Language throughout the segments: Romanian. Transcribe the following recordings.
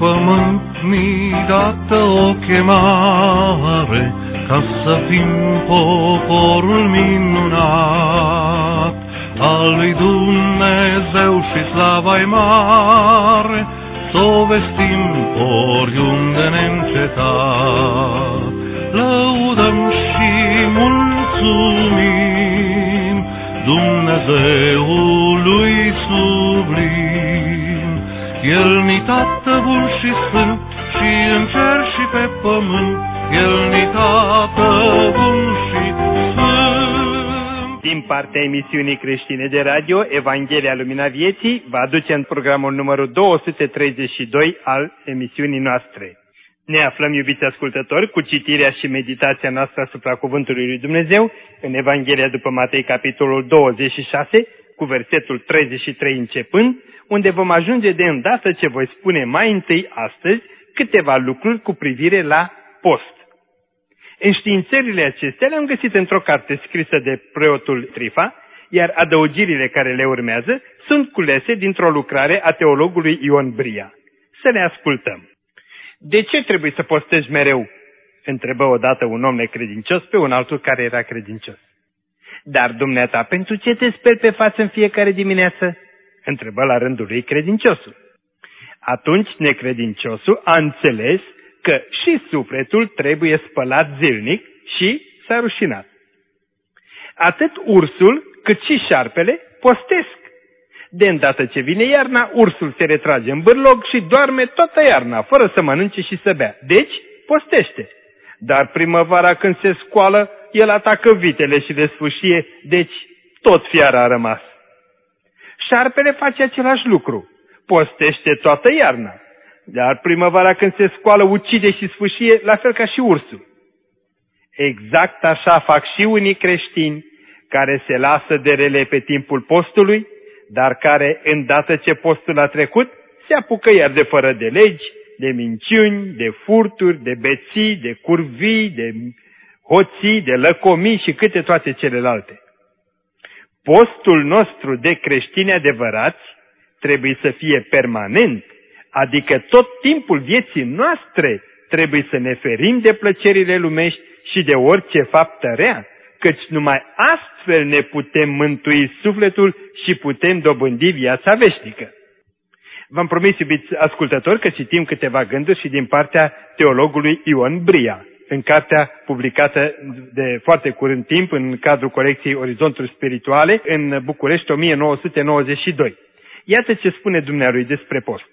pământ mi dată o chemare, ca să fim poporul minunat al lui Dumnezeu și slava-i mare, s-o vestim oriunde neîncetat. Lăudăm și mulțumim Dumnezeului sublim. El-ni Tată bun și sfânt, și în cer și pe pământ, El-ni Tată bun și sfânt. Din partea emisiunii creștine de radio, Evanghelia Lumina Vieții vă aduce în programul numărul 232 al emisiunii noastre. Ne aflăm, iubiți ascultători, cu citirea și meditația noastră asupra Cuvântului lui Dumnezeu în Evanghelia după Matei, capitolul 26, cu versetul 33 începând, unde vom ajunge de îndată ce voi spune mai întâi astăzi câteva lucruri cu privire la post. Înștiințările acestea le-am găsit într-o carte scrisă de preotul Trifa, iar adăugirile care le urmează sunt culese dintr-o lucrare a teologului Ion Bria. Să le ascultăm. De ce trebuie să postezi mereu? Întrebă odată un om necredincios pe un altul care era credincios. Dar dumneata, pentru ce te speli pe față în fiecare dimineață? Întrebă la rândul lui credinciosul. Atunci necredinciosul a înțeles că și sufletul trebuie spălat zilnic și s-a rușinat. Atât ursul cât și șarpele postesc. De îndată ce vine iarna, ursul se retrage în bârlog și doarme toată iarna, fără să mănânce și să bea. Deci, postește. Dar primăvara, când se scoală, el atacă vitele și le sfâșie, deci tot fiara a rămas. Șarpele face același lucru. Postește toată iarna. Dar primăvara, când se scoală, ucide și sfâșie, la fel ca și ursul. Exact așa fac și unii creștini care se lasă de rele pe timpul postului, dar care, îndată ce postul a trecut, se apucă iar de fără de legi, de minciuni, de furturi, de beții, de curvii, de hoții, de lăcomii și câte toate celelalte. Postul nostru de creștini adevărați trebuie să fie permanent, adică tot timpul vieții noastre trebuie să ne ferim de plăcerile lumești și de orice faptă rea, căci numai astfel ne putem mântui sufletul și putem dobândi viața veșnică. V-am promis, iubiți ascultători, că citim câteva gânduri și din partea teologului Ion Bria, în cartea publicată de foarte curând timp în cadrul colecției Orizonturi Spirituale în București 1992. Iată ce spune dumnealui despre post.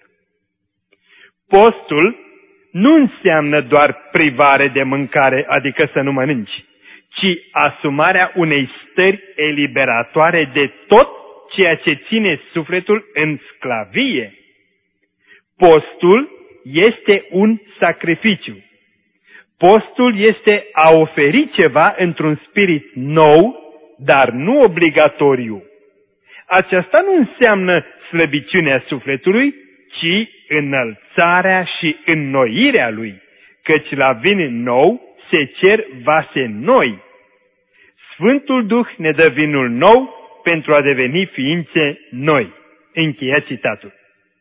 Postul nu înseamnă doar privare de mâncare, adică să nu mănânci, ci asumarea unei stări eliberatoare de tot ceea ce ține sufletul în sclavie. Postul este un sacrificiu. Postul este a oferi ceva într-un spirit nou, dar nu obligatoriu. Aceasta nu înseamnă slăbiciunea sufletului, ci înălțarea și înnoirea lui, căci la vin nou se cer vase noi. Sfântul Duh ne dă vinul nou pentru a deveni ființe noi. Încheia citatul.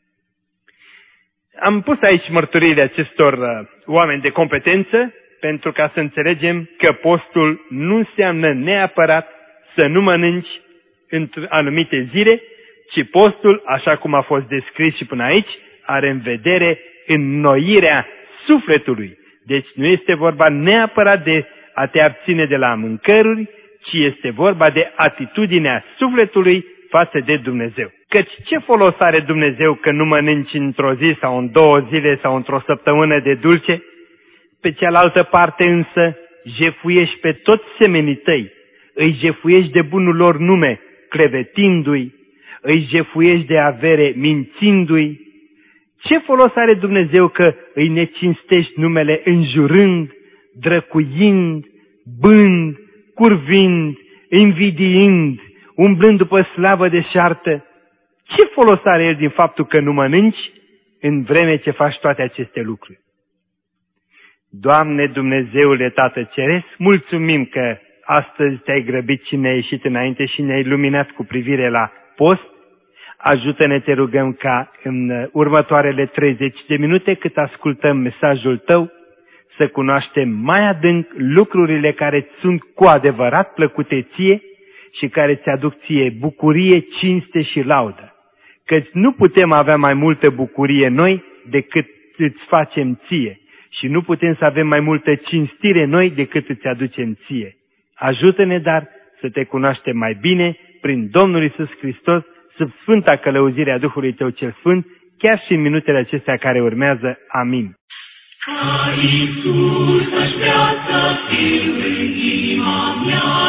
Am pus aici mărturiile acestor oameni de competență pentru ca să înțelegem că postul nu înseamnă neapărat să nu mănânci în anumite zile, ci postul, așa cum a fost descris și până aici, are în vedere înnoirea sufletului. Deci nu este vorba neapărat de a te abține de la mâncăruri, ci este vorba de atitudinea sufletului față de Dumnezeu. Căci ce folos are Dumnezeu că nu mănânci într-o zi sau în 2 zile sau într-o săptămână de dulce? Pe cealaltă parte însă jefuiești pe toți semenii tăi, îi jefuiești de bunul lor nume, clevetindu-i, îi jefuiești de avere, mințindu-i. Ce folos are Dumnezeu că îi necinstești numele înjurând, drăcuind, bând, curvind, invidiind, umblând după slavă deșartă? Ce folos are El din faptul că nu mănânci în vreme ce faci toate aceste lucruri? Doamne Dumnezeule Tată Ceresc, mulțumim că astăzi te-ai grăbit și ne-ai ieșit înainte și ne-ai luminat cu privire la post, Ajută-ne, te rugăm, ca în următoarele 30 de minute, cât ascultăm mesajul Tău, să cunoaștem mai adânc lucrurile care sunt cu adevărat plăcute Ție și care ți aduc Ție bucurie, cinste și laudă. Căci nu putem avea mai multă bucurie noi decât îți facem Ție și nu putem să avem mai multă cinstire noi decât îți aducem Ție. Ajută-ne, dar, să Te cunoaștem mai bine prin Domnul Iisus Hristos, sub sfânta călăuzire a Duhului Tău cel Sfânt, chiar și în minutele acestea care urmează. Amin. Ca Iisus aș vrea să fiu în inima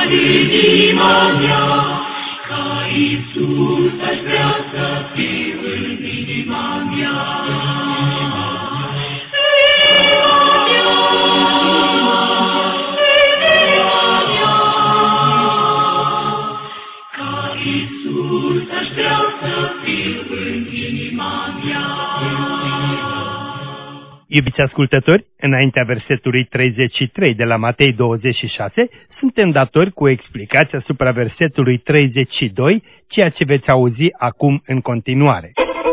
mea, ca Iisus aș vrea să fiu în inima mea. Ca Iisus aș vrea să fiu în inima mea. Iubiți ascultători, înaintea versetului 33 de la Matei 26, suntem datori cu explicația asupra versetului 32, ceea ce veți auzi acum în continuare.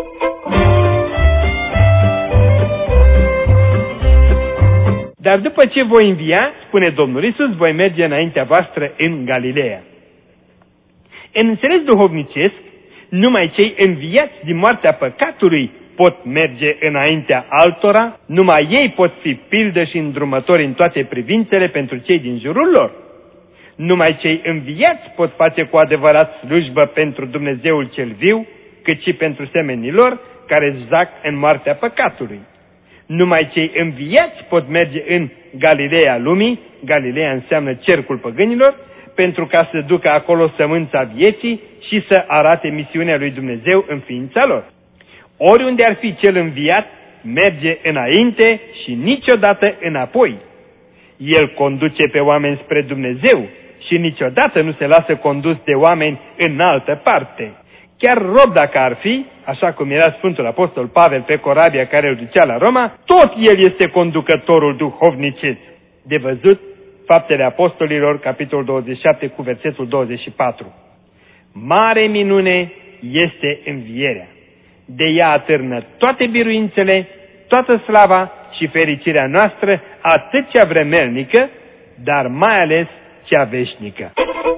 Dar după ce voi învia, spune Domnul Iisus, voi merge înaintea voastră în Galileea. În înțeles duhovnicesc, numai cei înviați din moartea păcatului pot merge înaintea altora, numai ei pot fi pildă și îndrumători în toate privințele pentru cei din jurul lor. Numai cei înviați pot face cu adevărat slujbă pentru Dumnezeul cel viu, cât și pentru semenii lor care zac în moartea păcatului. Numai cei înviați pot merge în Galileea lumii, Galileea înseamnă cercul păgânilor, pentru ca să ducă acolo sămânța vieții și să arate misiunea lui Dumnezeu în ființa lor. Oriunde ar fi cel înviat, merge înainte și niciodată înapoi. El conduce pe oameni spre Dumnezeu și niciodată nu se lasă condus de oameni în altă parte. Chiar rob dacă ar fi, așa cum era Sfântul Apostol Pavel pe corabia care îl ducea la Roma, tot el este conducătorul duhovnicesc. De văzut, Faptele Apostolilor, capitolul 27 cu versetul 24. Mare minune este învierea. De ea atârnă toate biruințele, toată slava și fericirea noastră, atât cea vremelnică, dar mai ales cea veșnică.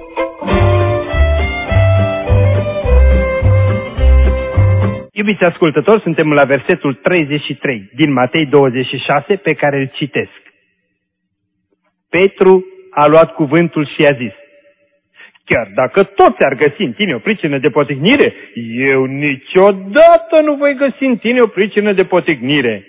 Iubiți ascultători, suntem la versetul 33 din Matei 26, pe care îl citesc. Petru a luat cuvântul și a zis: chiar dacă toți ar găsi în tine o pricină de poticnire, eu niciodată nu voi găsi în tine o pricină de poticnire.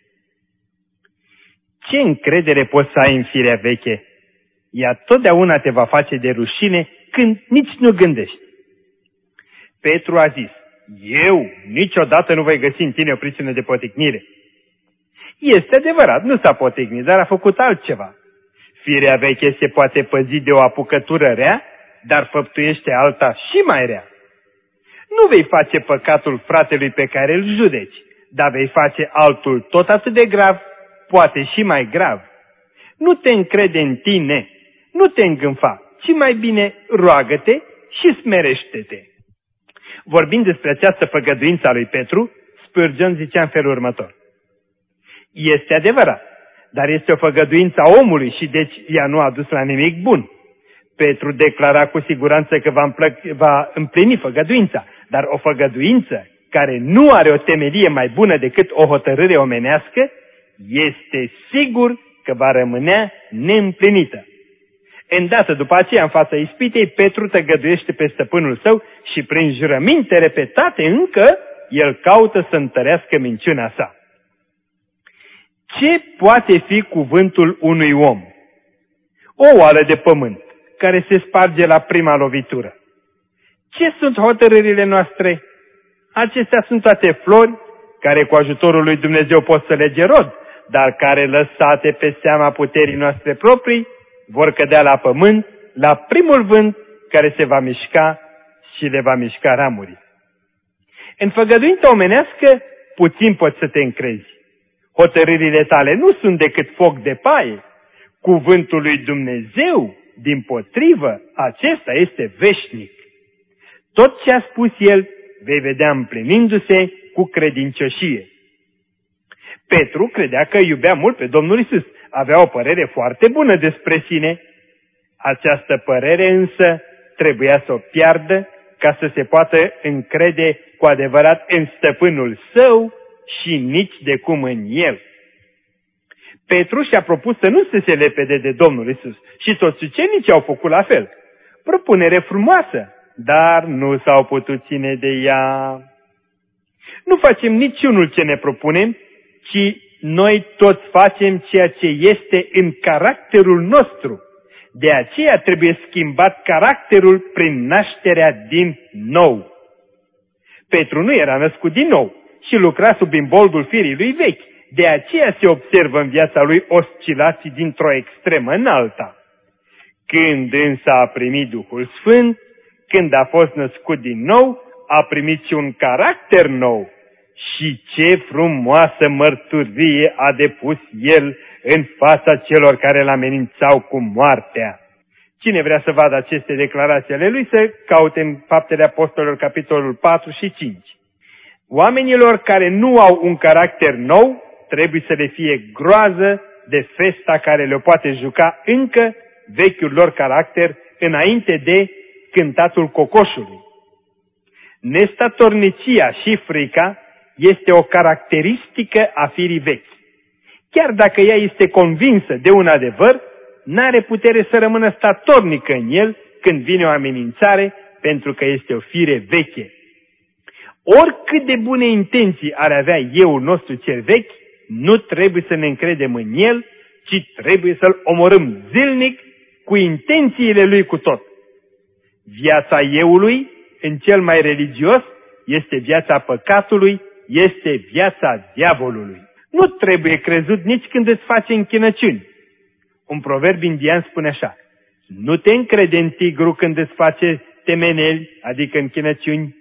Ce încredere poți să ai în firea veche? Ea totdeauna te va face de rușine când nici nu gândești. Petru a zis: eu niciodată nu voi găsi în tine o pricină de poticnire. Este adevărat, nu s-a poticnit, dar a făcut altceva. Firea veche se poate păzi de o apucătură rea, dar făptuiește alta și mai rea. Nu vei face păcatul fratelui pe care îl judeci, dar vei face altul tot atât de grav, poate și mai grav. Nu te încrede în tine, nu te îngânfa, ci mai bine roagă-te și smerește-te. Vorbind despre această făgăduință a lui Petru, Spurgeon zicea în felul următor: este adevărat, dar este o făgăduință a omului și deci ea nu a dus la nimic bun. Petru declara cu siguranță că va împlini făgăduința, dar o făgăduință care nu are o temelie mai bună decât o hotărâre omenească, este sigur că va rămânea neîmplinită. Îndată după aceea, în fața ispitei, Petru tăgăduiește pe stăpânul său și prin jurăminte repetate încă, el caută să întărească minciuna sa. Ce poate fi cuvântul unui om? O oală de pământ care se sparge la prima lovitură. Ce sunt hotărârile noastre? Acestea sunt toate flori care cu ajutorul lui Dumnezeu pot să lege rod, dar care, lăsate pe seama puterii noastre proprii, vor cădea la pământ, la primul vânt care se va mișca și le va mișca ramurile. În făgăduința omenească, puțin poți să te încrezi. Hotărârile tale nu sunt decât foc de paie. Cuvântul lui Dumnezeu, dimpotrivă, acesta este veșnic. Tot ce a spus El vei vedea împlinindu-se cu credincioșie. Petru credea că iubea mult pe Domnul Iisus, avea o părere foarte bună despre sine. Această părere însă trebuia să o piardă ca să se poată încrede cu adevărat în stăpânul său și nici de cum în el. Petru și-a propus să nu se lepede de Domnul Iisus și toți ucenicii au făcut la fel. Propunere frumoasă, dar nu s-au putut ține de ea. Nu facem niciunul ce ne propunem, ci noi toți facem ceea ce este în caracterul nostru. De aceea trebuie schimbat caracterul prin nașterea din nou. Petru nu era născut din nou și lucra sub imboldul firii lui vechi. De aceea se observă în viața lui oscilații dintr-o extremă în alta. Când însă a primit Duhul Sfânt, când a fost născut din nou, a primit și un caracter nou. Și ce frumoasă mărturie a depus el în fața celor care l-amenințau cu moartea. Cine vrea să vadă aceste declarații ale lui, să caute în Faptele Apostolilor, capitolul 4 și 5. Oamenilor care nu au un caracter nou, trebuie să le fie groază de festa care le poate juca încă vechiul lor caracter înainte de cântatul cocoșului. Nestatornicia și frica este o caracteristică a firii vechi. Chiar dacă ea este convinsă de un adevăr, n-are putere să rămână statornică în el când vine o amenințare, pentru că este o fire veche. Oricât de bune intenții ar avea euul nostru cel vechi, nu trebuie să ne încredem în el, ci trebuie să-l omorâm zilnic cu intențiile lui cu tot. Viața euului, în cel mai religios, este viața păcatului, este viața diavolului. Nu trebuie crezut nici când îți face închinăciuni. Un proverb indian spune așa: nu te încrede în tigru când îți face temeneli, adică închinăciuni.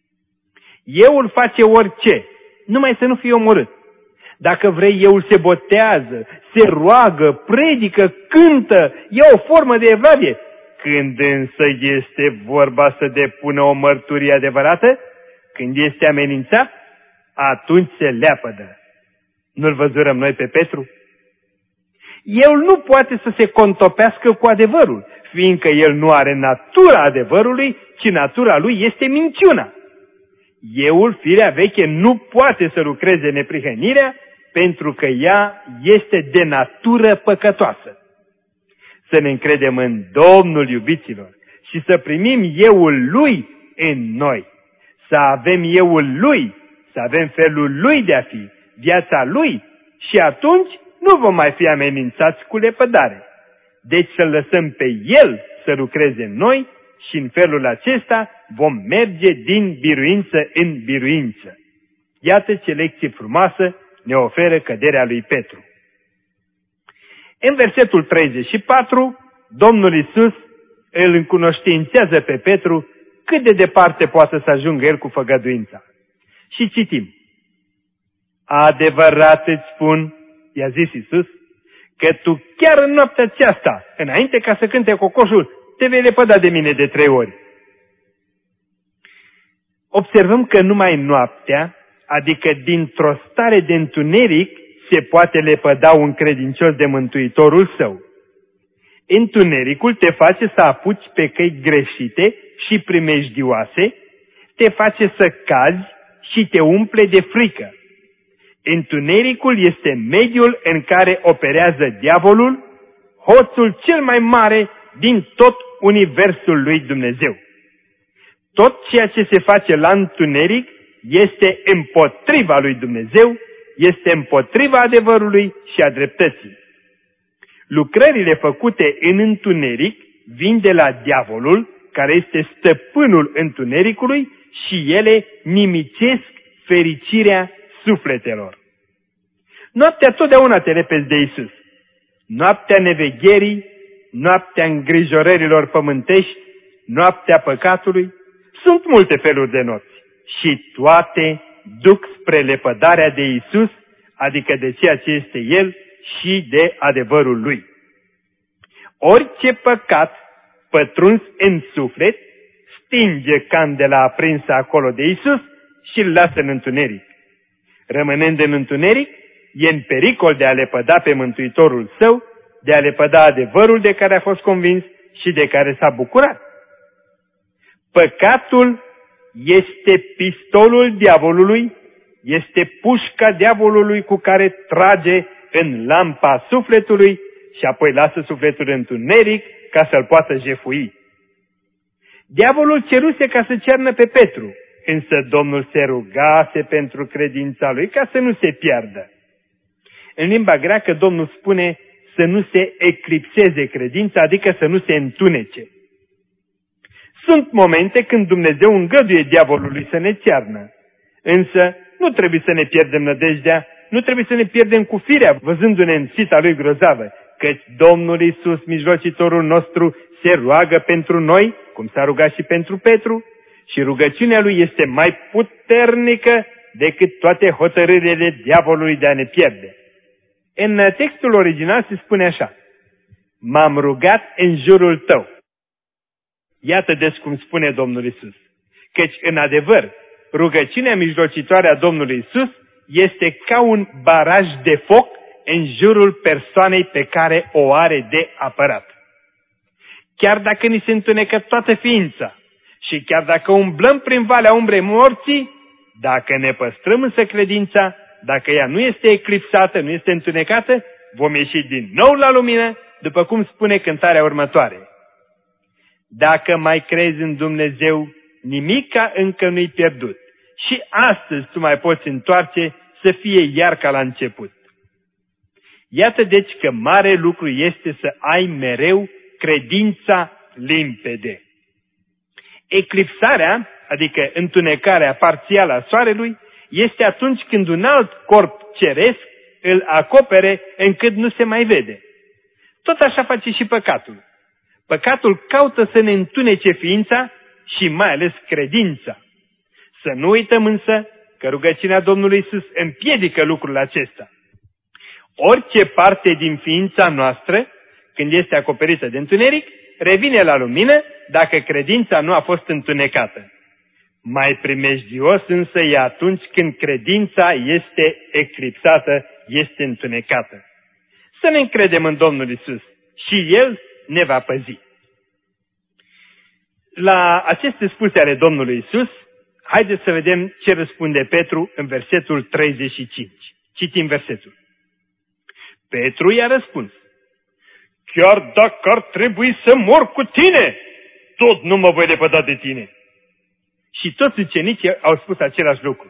Euul face orice, numai să nu fie omorât. Dacă vrei, euul se botează, se roagă, predică, cântă, ia o formă de evlavie. Când însă este vorba să depună o mărturie adevărată, când este amenințat, atunci se leapădă. Nu-l văzurăm noi pe Petru? El nu poate să se contopească cu adevărul, fiindcă el nu are natura adevărului, ci natura lui este minciuna. Euul, firea veche, nu poate să lucreze neprihănirea, pentru că ea este de natură păcătoasă. Să ne încredem în Domnul, iubiților, și să primim euul lui în noi. Să avem euul lui, să avem felul lui de a fi, viața lui, și atunci nu vom mai fi amenințați cu lepădare. Deci să lăsăm pe el să lucreze în noi și în felul acesta vom merge din biruință în biruință. Iată ce lecție frumoasă ne oferă căderea lui Petru. În versetul 34, Domnul Iisus îl încunoștințează pe Petru cât de departe poate să ajungă el cu făgăduința. Și citim: adevărat îți spun, i-a zis Iisus, că tu chiar în noaptea aceasta, înainte ca să cânte cocoșul, te vei lepăda de mine de 3 ori. Observăm că numai noaptea, adică dintr-o stare de întuneric, se poate lepăda un credincios de Mântuitorul său. Întunericul te face să apuci pe căi greșite și primejdioase, te face să cazi și te umple de frică. Întunericul este mediul în care operează diavolul, hoțul cel mai mare din tot universul lui Dumnezeu. Tot ceea ce se face la întuneric este împotriva lui Dumnezeu, este împotriva adevărului și a dreptății. Lucrările făcute în întuneric vin de la diavolul, care este stăpânul întunericului, și ele nimicesc fericirea sufletelor. Noaptea totdeauna te repezi de Iisus. Noaptea nevegherii, noaptea îngrijorărilor pământești, noaptea păcatului. Sunt multe feluri de nopți și toate duc spre lepădarea de Iisus, adică de ceea ce este El și de adevărul Lui. Orice păcat pătruns în suflet stinge candela aprinsă acolo de Isus și îl lasă în întuneric. Rămânând în întuneric, e în pericol de a lepăda pe Mântuitorul său, de a lepăda adevărul de care a fost convins și de care s-a bucurat. Păcatul este pistolul diavolului, este pușca diavolului cu care trage în lampa sufletului și apoi lasă sufletul în întuneric ca să-l poată jefui. Diavolul ceruse ca să cearnă pe Petru, însă Domnul se rugase pentru credința lui ca să nu se piardă. În limba greacă Domnul spune să nu se eclipseze credința, adică să nu se întunece. Sunt momente când Dumnezeu îngăduie diavolului să ne cearnă, însă nu trebuie să ne pierdem nădejdea, nu trebuie să ne pierdem cu firea văzându-ne în sita lui grozavă, căci Domnul Iisus, mijlocitorul nostru, se roagă pentru noi, cum s-a rugat și pentru Petru, și rugăciunea lui este mai puternică decât toate hotărârile diavolului de a ne pierde. În textul original se spune așa: m-am rugat în jurul tău. Iată deci cum spune Domnul Iisus, căci în adevăr rugăciunea mijlocitoare a Domnului Iisus este ca un baraj de foc în jurul persoanei pe care o are de apărat. Chiar dacă ni se întunecă toată ființa și chiar dacă umblăm prin valea umbrei morții, dacă ne păstrăm însă credința, dacă ea nu este eclipsată, nu este întunecată, vom ieși din nou la lumină, după cum spune cântarea următoare. Dacă mai crezi în Dumnezeu, nimica încă nu-i pierdut. Și astăzi tu mai poți întoarce să fie iar ca la început. Iată deci că mare lucru este să ai mereu credința limpede. Eclipsarea, adică întunecarea parțială a soarelui, este atunci când un alt corp ceresc îl acopere încât nu se mai vede. Tot așa face și păcatul. Păcatul caută să ne întunece ființa și mai ales credința. Să nu uităm însă că rugăciunea Domnului Iisus împiedică lucrul acesta. Orice parte din ființa noastră, când este acoperită de întuneric, revine la lumină dacă credința nu a fost întunecată. Mai primejdios însă e atunci când credința este eclipsată, este întunecată. Să ne încredem în Domnul Iisus și El ne va păzi. La aceste spuse ale Domnului Iisus, haideți să vedem ce răspunde Petru în versetul 35. Citim versetul. Petru i-a răspuns: chiar dacă ar trebui să mor cu tine, tot nu mă voi lepăda de tine. Și toți ucenicii au spus același lucru.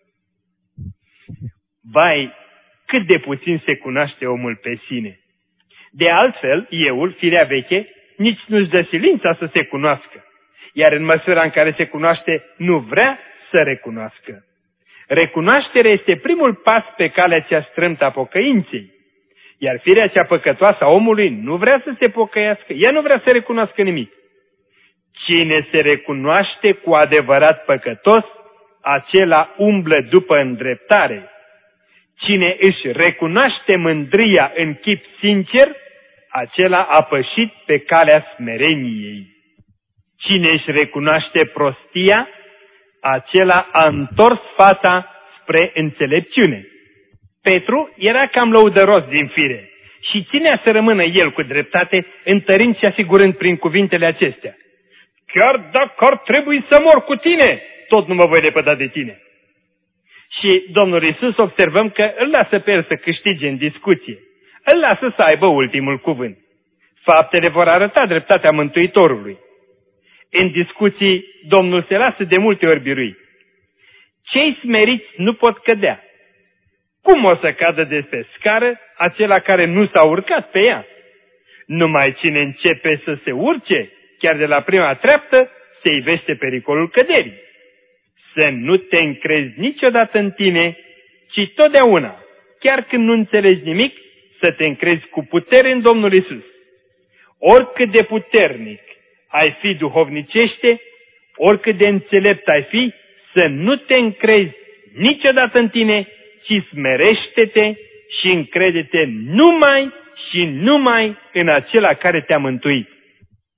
Vai, cât de puțin se cunoaște omul pe sine. De altfel, euul, firea veche, nici nu-și dă silința să se cunoască, iar în măsura în care se cunoaște, nu vrea să recunoască. Recunoașterea este primul pas pe calea cea strâmtă a pocăinței, iar firea cea păcătoasă a omului nu vrea să se pocăiască, ea nu vrea să recunoască nimic. Cine se recunoaște cu adevărat păcătos, acela umblă după îndreptare. Cine își recunoaște mândria în chip sincer, acela a pășit pe calea smereniei. Cine își recunoaște prostia, acela a întors fața spre înțelepciune. Petru era cam lăudăros din fire și ținea să rămână el cu dreptate, întărind și asigurând prin cuvintele acestea: chiar dacă ar trebui să mor cu tine, tot nu mă voi lepăda de tine. Și Domnul Iisus observăm că îl lasă pe el să câștige în discuție. Îl lasă să aibă ultimul cuvânt. Faptele vor arăta dreptatea Mântuitorului. În discuții, Domnul se lasă de multe ori birui. Cei smeriți nu pot cădea. Cum o să cadă de pe scară acela care nu s-a urcat pe ea? Numai cine începe să se urce, chiar de la prima treaptă, se ivește pericolul căderii. Să nu te încrezi niciodată în tine, ci totdeauna, chiar când nu înțelegi nimic, să te încrezi cu putere în Domnul Iisus. Oricât de puternic ai fi duhovnicește, oricât de înțelept ai fi, să nu te încrezi niciodată în tine, ci smerește-te și încrede-te numai și numai în acela care te-a mântuit.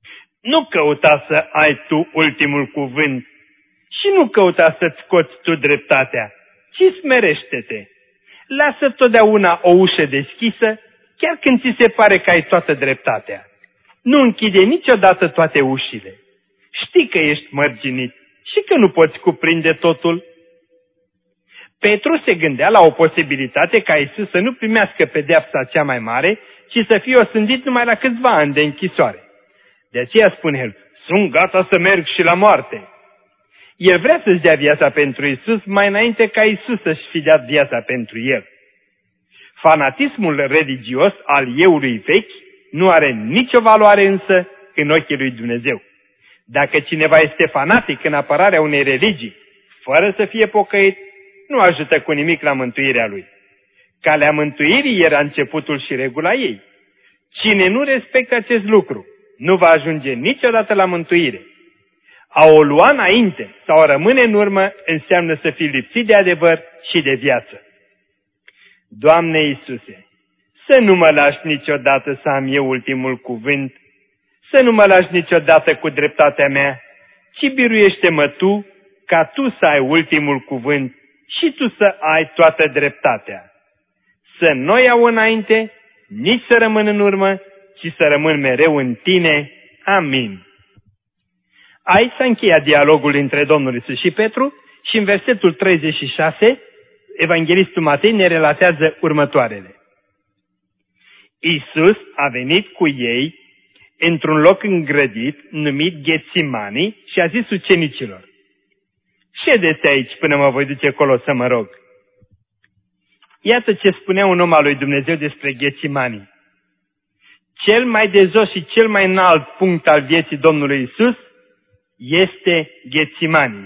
Nu căuta să ai tu ultimul cuvânt și nu căuta să-ți scoți tu dreptatea, ci smerește-te. Lasă totdeauna o ușă deschisă, chiar când ți se pare că ai toată dreptatea. Nu închide niciodată toate ușile. Știi că ești mărginit și că nu poți cuprinde totul. Petru se gândea la o posibilitate ca Iisus să nu primească pedeapsa cea mai mare, ci să fie osândit numai la câțiva ani de închisoare. De aceea spune el, sunt gata să merg și la moarte. El vrea să-și dea viața pentru Iisus mai înainte ca Iisus să-și fi dat viața pentru el. Fanatismul religios al euului vechi nu are nicio valoare însă în ochii lui Dumnezeu. Dacă cineva este fanatic în apărarea unei religii, fără să fie pocăit, nu ajută cu nimic la mântuirea lui. Calea mântuirii era începutul și regula ei. Cine nu respectă acest lucru, nu va ajunge niciodată la mântuire. A o lua înainte sau a rămâne în urmă înseamnă să fii lipsit de adevăr și de viață. Doamne Iisuse, să nu mă lași niciodată să am eu ultimul cuvânt, să nu mă lași niciodată cu dreptatea mea, ci biruiește-mă Tu, ca Tu să ai ultimul cuvânt și Tu să ai toată dreptatea. Să nu iau înainte, nici să rămân în urmă, ci să rămân mereu în Tine. Amin. Aici s-a încheiat dialogul între Domnul Iisus și Petru și în versetul 36, Evanghelistul Matei ne relatează următoarele. Iisus a venit cu ei într-un loc îngrădit numit Ghețimani și a zis ucenicilor, ședeți aici până mă voi duce acolo să mă rog. Iată ce spunea un om al lui Dumnezeu despre Ghețimani. Cel mai de jos și cel mai înalt punct al vieții Domnului Iisus este Ghețimani.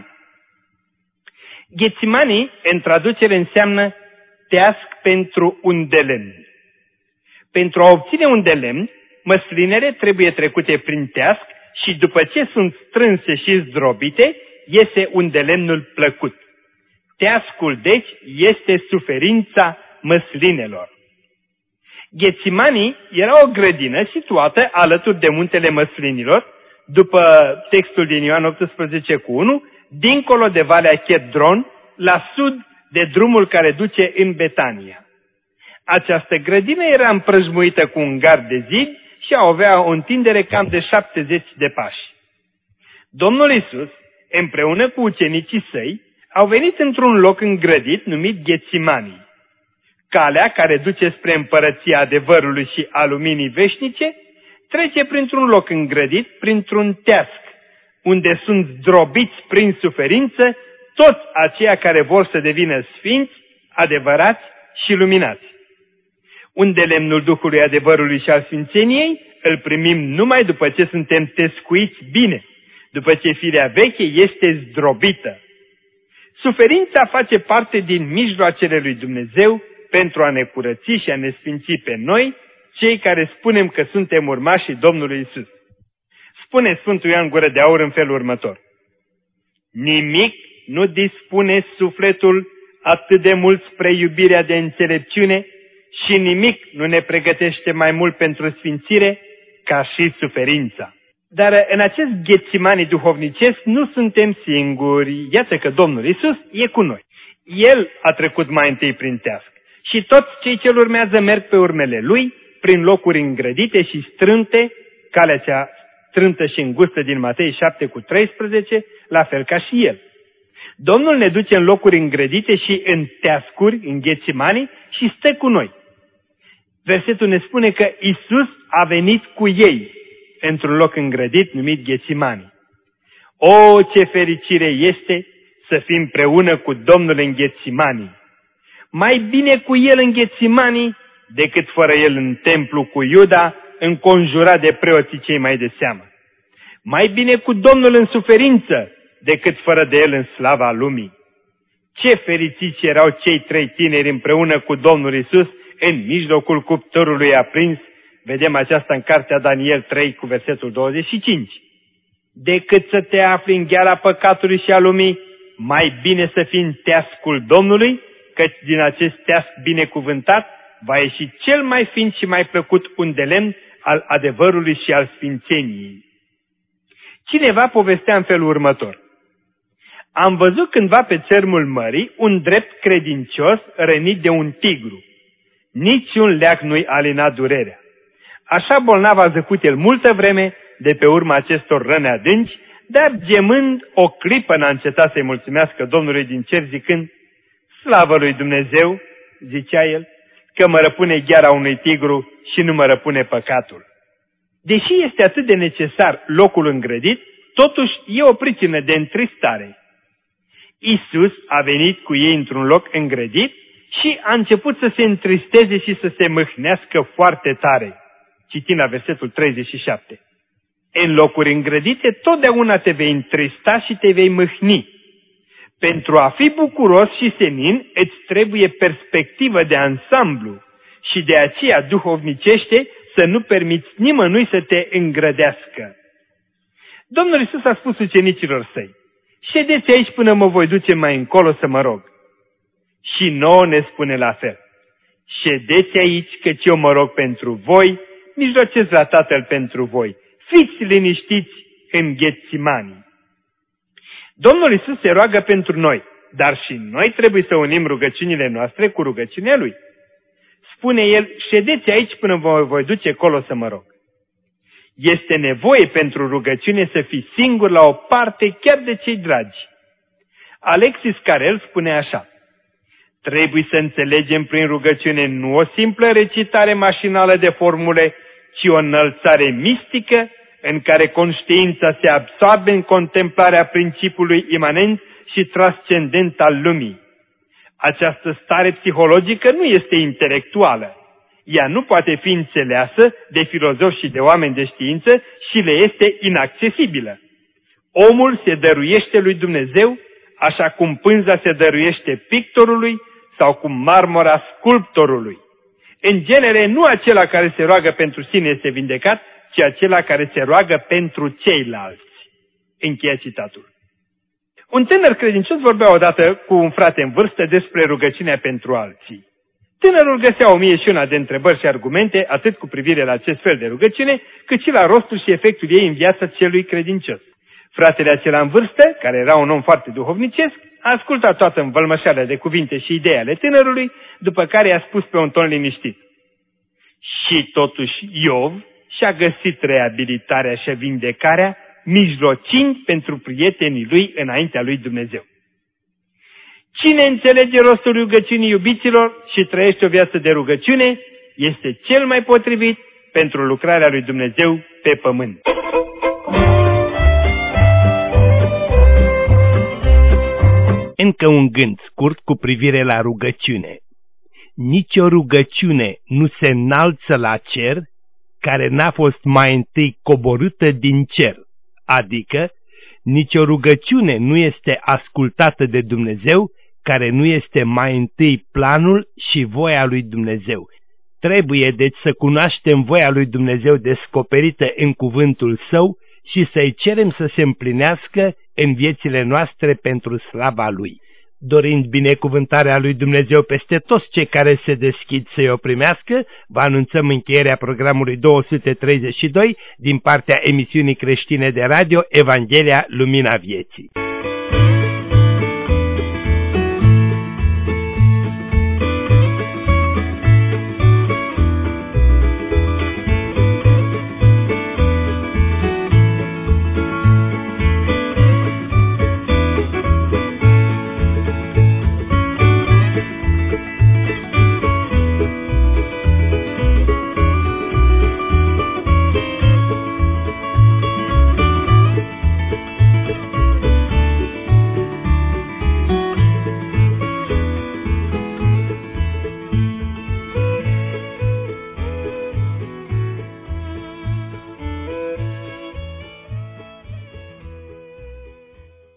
Ghețimani, în traducere, înseamnă teasc pentru un de lemn. Pentru a obține un de lemn, măslinele trebuie trecute prin teasc și după ce sunt strânse și zdrobite, iese un de lemnul plăcut. Teascul, deci, este suferința măslinelor. Ghețimani era o grădină situată alături de muntele măslinilor, după textul din Ioan 18:1, dincolo de Valea Chedron, la sud de drumul care duce în Betania. Această grădină era împrăjmuită cu un gard de zid și avea o întindere cam de 70 de pași. Domnul Iisus, împreună cu ucenicii săi, au venit într-un loc îngrădit numit Ghețimani. Calea care duce spre împărăția adevărului și a luminii veșnice trece printr-un loc îngrădit, printr-un teasc, unde sunt zdrobiți prin suferință toți aceia care vor să devină sfinți, adevărați și luminați. Unde lemnul Duhului adevărului și al sfințeniei îl primim numai după ce suntem tescuiți bine, după ce firea veche este zdrobită. Suferința face parte din mijloacele lui Dumnezeu pentru a ne curăți și a ne sfinți pe noi, cei care spunem că suntem urmașii Domnului Iisus. Spune Sfântul Ioan Gură de Aur în felul următor. Nimic nu dispune sufletul atât de mult spre iubirea de înțelepciune și nimic nu ne pregătește mai mult pentru sfințire ca și suferința. Dar în acest Ghețimani duhovnicesc nu suntem singuri. Iată că Domnul Iisus e cu noi. El a trecut mai întâi prin teasc și toți cei ce urmează merg pe urmele Lui, prin locuri îngrădite și strânte, calea cea strântă și îngustă din Matei 7:13, la fel ca și El. Domnul ne duce în locuri îngrădite și în teascuri, în Ghețimani, și stă cu noi. Versetul ne spune că Iisus a venit cu ei într-un loc îngrădit numit Ghețimani. O, ce fericire este să fim împreună cu Domnul în Ghețimani! Mai bine cu El în Ghețimani decât fără El în templu cu Iuda, înconjurat de preoții cei mai de seamă. Mai bine cu Domnul în suferință decât fără de El în slava lumii. Ce fericiți erau cei trei tineri împreună cu Domnul Iisus în mijlocul cuptorului aprins. Vedem aceasta în cartea Daniel 3 cu versetul 25. Decât să te afli în gheara păcatului și a lumii, mai bine să fii în teascul Domnului, căci din acest teasc binecuvântat va ieși cel mai fin și mai plăcut un de lemn al adevărului și al sfințeniei. Cineva povestea în felul următor. Am văzut cândva pe țărmul mării un drept credincios rănit de un tigru. Niciun leac nu-i alina durerea. Așa bolnav a zăcut el multă vreme de pe urma acestor răni adânci, dar gemând o clipă n-a încetat să-i mulțumească Domnului din cer zicând, slavă lui Dumnezeu, zicea el, că mă răpune gheara unui tigru și nu mă răpune păcatul. Deși este atât de necesar locul îngrădit, totuși e o pricină de întristare. Iisus a venit cu ei într-un loc îngrădit și a început să se întristeze și să se mâhnească foarte tare. Citim la versetul 37. În locuri îngrădite totdeauna te vei întrista și te vei mâhni. Pentru a fi bucuros și senin îți trebuie perspectivă de ansamblu și de aceea duhovnicește să nu permiți nimănui să te îngrădească. Domnul Iisus a spus ucenicilor săi, ședeți aici până mă voi duce mai încolo să mă rog. Și nouă ne spune la fel, ședeți aici căci eu mă rog pentru voi, mijlocesc la Tatăl pentru voi, fiți liniștiți în Ghetsimani. Domnul Iisus se roagă pentru noi, dar și noi trebuie să unim rugăciunile noastre cu rugăciunea Lui. Spune El, ședeți aici până vă voi duce acolo să mă rog. Este nevoie pentru rugăciune să fii singur la o parte chiar de cei dragi. Alexis Carrel spune așa, trebuie să înțelegem prin rugăciune nu o simplă recitare mașinală de formule, ci o înălțare mistică în care conștiința se absorbe în contemplarea principiului imanent și transcendent al lumii. Această stare psihologică nu este intelectuală. Ea nu poate fi înțeleasă de filozofi și de oameni de știință și le este inaccesibilă. Omul se dăruiește lui Dumnezeu, așa cum pânza se dăruiește pictorului sau cum marmura sculptorului. În genere, nu acela care se roagă pentru sine este vindecat, ci acela care se roagă pentru ceilalți. Încheia citatul. Un tânăr credincios vorbea odată cu un frate în vârstă despre rugăciunea pentru alții. Tânărul găsea 1001 de întrebări și argumente, atât cu privire la acest fel de rugăciune, cât și la rostul și efectul ei în viața celui credincios. Fratele acela în vârstă, care era un om foarte duhovnicesc, a ascultat toată învălmășarea de cuvinte și idei ale tânărului, după care i-a spus pe un ton liniștit. Și totuși Iov și-a găsit reabilitarea și vindecarea, mijlocind pentru prietenii lui înaintea lui Dumnezeu. Cine înțelege rostul rugăciunii iubiților și trăiește o viață de rugăciune, este cel mai potrivit pentru lucrarea lui Dumnezeu pe pământ. Încă un gând scurt cu privire la rugăciune. Nici o rugăciune nu se înalță la cer care n-a fost mai întâi coborâtă din cer, adică nici o rugăciune nu este ascultată de Dumnezeu care nu este mai întâi planul și voia lui Dumnezeu. Trebuie deci să cunoaștem voia lui Dumnezeu descoperită în cuvântul Său și să-i cerem să se împlinească în viețile noastre pentru slava Lui. Dorind binecuvântarea lui Dumnezeu peste toți cei care se deschid să-i o primească, vă anunțăm încheierea programului 232 din partea emisiunii creștine de radio Evanghelia Lumina Vieții.